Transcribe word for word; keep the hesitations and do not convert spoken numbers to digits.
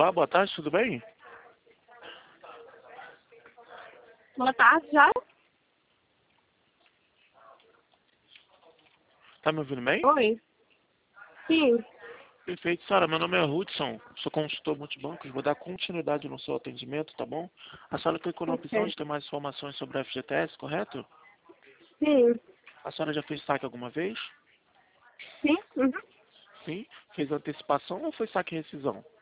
Olá, boa tarde, tudo bem? Boa tarde, já? Tá me ouvindo bem? Oi. Sim. Perfeito, Sara. Meu nome é Hudson, sou consultor multibancos. Vou dar continuidade no seu atendimento, tá bom? A senhora clicou na opção Ok. de ter mais informações sobre a F G T S, correto? Sim. A senhora já fez saque alguma vez? Sim. Uhum. Sim. Fez antecipação ou foi saque e rescisão?